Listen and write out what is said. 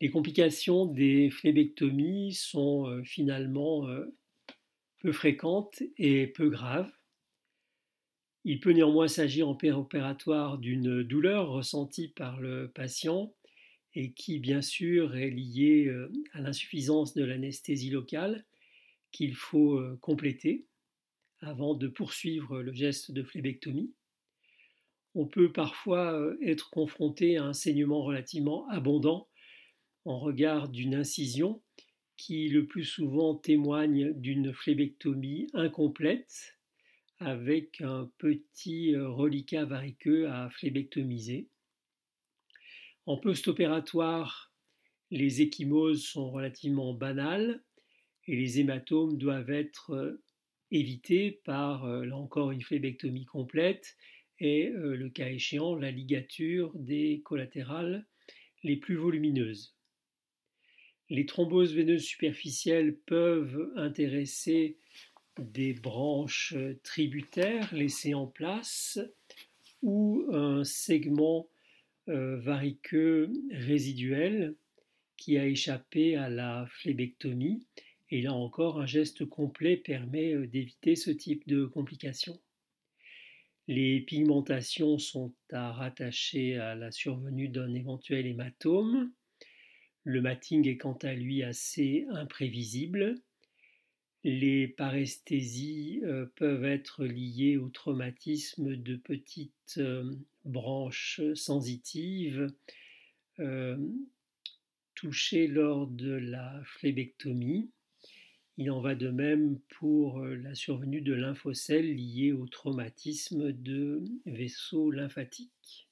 Les complications des phlébectomies sont finalement peu fréquentes et peu graves. Il peut néanmoins s'agir en péropératoire d'une douleur ressentie par le patient et qui bien sûr est liée à l'insuffisance de l'anesthésie locale qu'il faut compléter avant de poursuivre le geste de phlébectomie. On peut parfois être confronté à un saignement relativement abondant en regard d'une incision qui le plus souvent témoigne d'une phlébectomie incomplète avec un petit reliquat variqueux à phlébectomiser. En post-opératoire, les ecchymoses sont relativement banales et les hématomes doivent être évités par, là encore, une phlébectomie complète et, le cas échéant, la ligature des collatérales les plus volumineuses. Les thromboses veineuses superficielles peuvent intéresser des branches tributaires laissées en place ou un segment variqueux résiduel qui a échappé à la phlébectomie. Et là encore, un geste complet permet d'éviter ce type de complications. Les pigmentations sont à rattacher à la survenue d'un éventuel hématome. Le matting est quant à lui assez imprévisible. Les paresthésies peuvent être liées au traumatisme de petites branches sensitives touchées lors de la phlébectomie. Il en va de même pour la survenue de lymphocèles liés au traumatisme de vaisseaux lymphatiques.